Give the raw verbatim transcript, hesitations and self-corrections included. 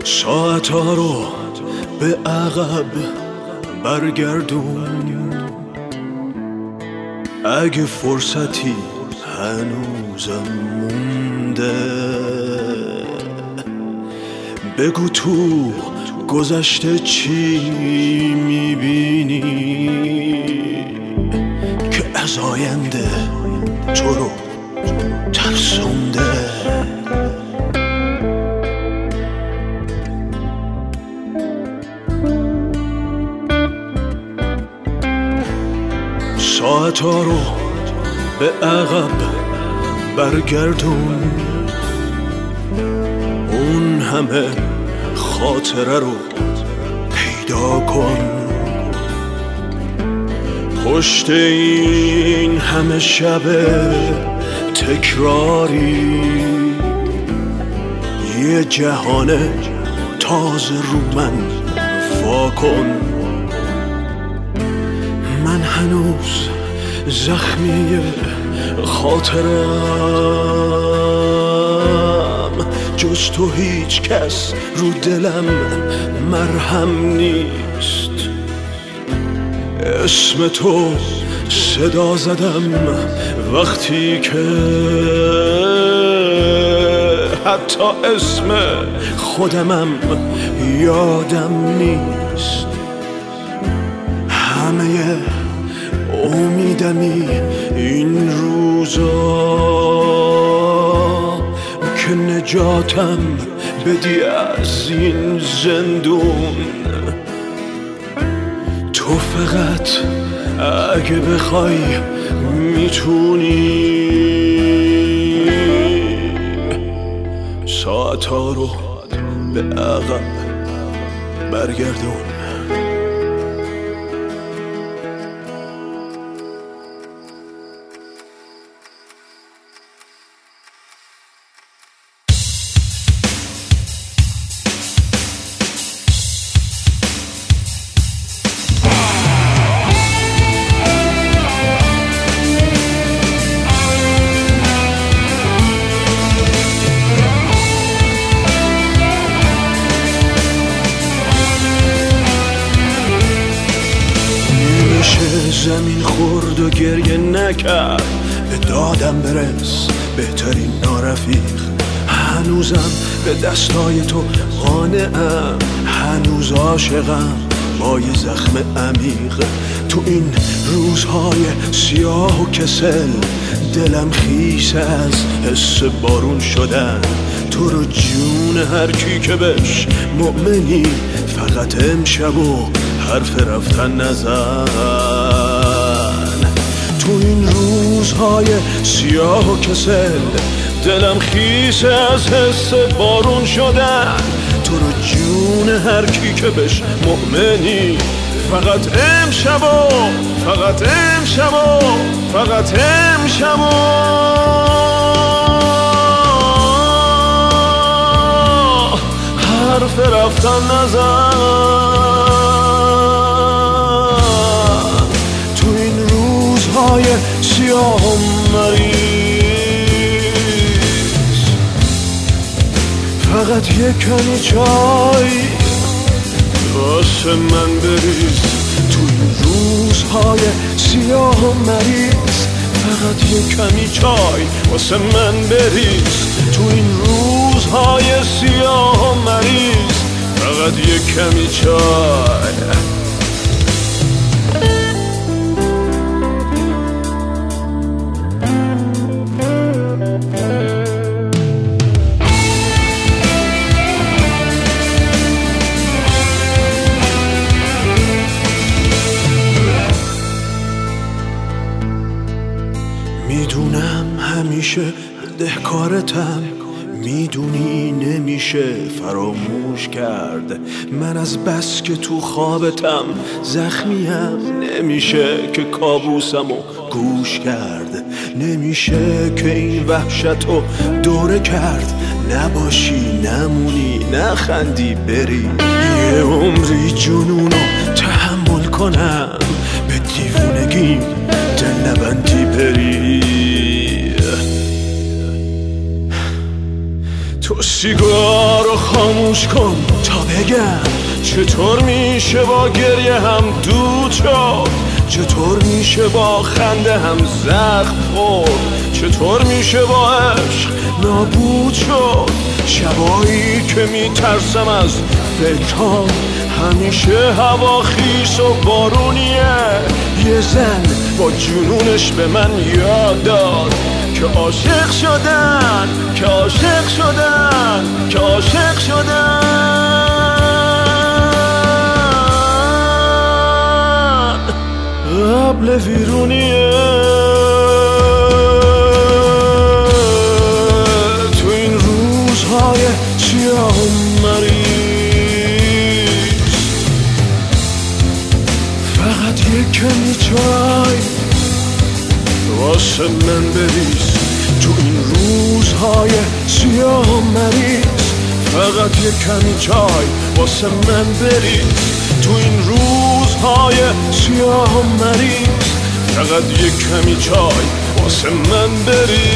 ساعتا رو به عقب برگردون، اگه فرصتی هنوزم مونده. بگو تو گذشته چی میبینی که از آینده تو رو ترسونده. ساعتا رو به عقب برگردون، اون همه خاطره رو پیدا کن. پشت این همه شب تکراری یه جهان تازه رو من وا کن. من هنوز زخمی خاطرم، جز تو هیچ کس رو دلم مرهم نیست. اسم تو صدا زدم وقتی که حتی اسم خودمم یادم نیست. همه امیدمی این روزا که نجاتم بدی از این زندون. تو فقط اگه بخوای میتونی ساعتا رو به عقب برگردون. زمین خورد و گریه نکرد، به دادم برس بهترین نارفیق. هنوزم به دستای تو قانعم، هنوز عاشقم با یه زخم عمیق. تو این روزهای سیاه و کسل دلم خیس از حس بارون شدن. تو رو جون هر کی که بهش مؤمنی، فقط امشب و حرف رفتن نزن. تو این روزهای سیاه و کسل دلم خیس از حس بارون شدن. تو رو جون هر کی که بهش مؤمنی، فقط امشب و فقط امشب و فقط امشب و حرف رفتن نزن. تو این روزهای سیاه و مریض فقط یک کمی چای واسه من بریز. تو این روزهای سیاه و مریض فقط یک کمی چای واسه من بریز. تو این روزهای سیاه و مریض فقط یک کمی چای. میدونم همیشه دهکارتم، میدونی نمیشه فراموش کرد. من از بس که تو خوابتم زخمیم، نمیشه که کابوسمو گوش کرد. نمیشه که این وحشتو دوره کرد. نباشی نمونی نخندی بری، یه عمری جنونو تحمل کنم. به دیوونگیم دل نبندی بری. تو سیگارو خاموش کن بگم چطور میشه با گریه هم دود شد، چطور میشه با خنده هم زخم خورد، چطور میشه با عشق نابود شد. شبایی که میترسم از فکرام همیشه هوا خیس و بارونیه. یه زن با جنونش به من یاد داد که عاشق شدن، که عاشق شدن، که عاشق شدن قبل ویرونیه. تو این روزهای سیاه و مریض فقط یک کمی چای واسه من بریز. تو این روزهای سیاه و مریض فقط یک کمی چای واسه من بریز. تو این روزهای سیاه و مریض فقط یک کمی چای واسه من بریز.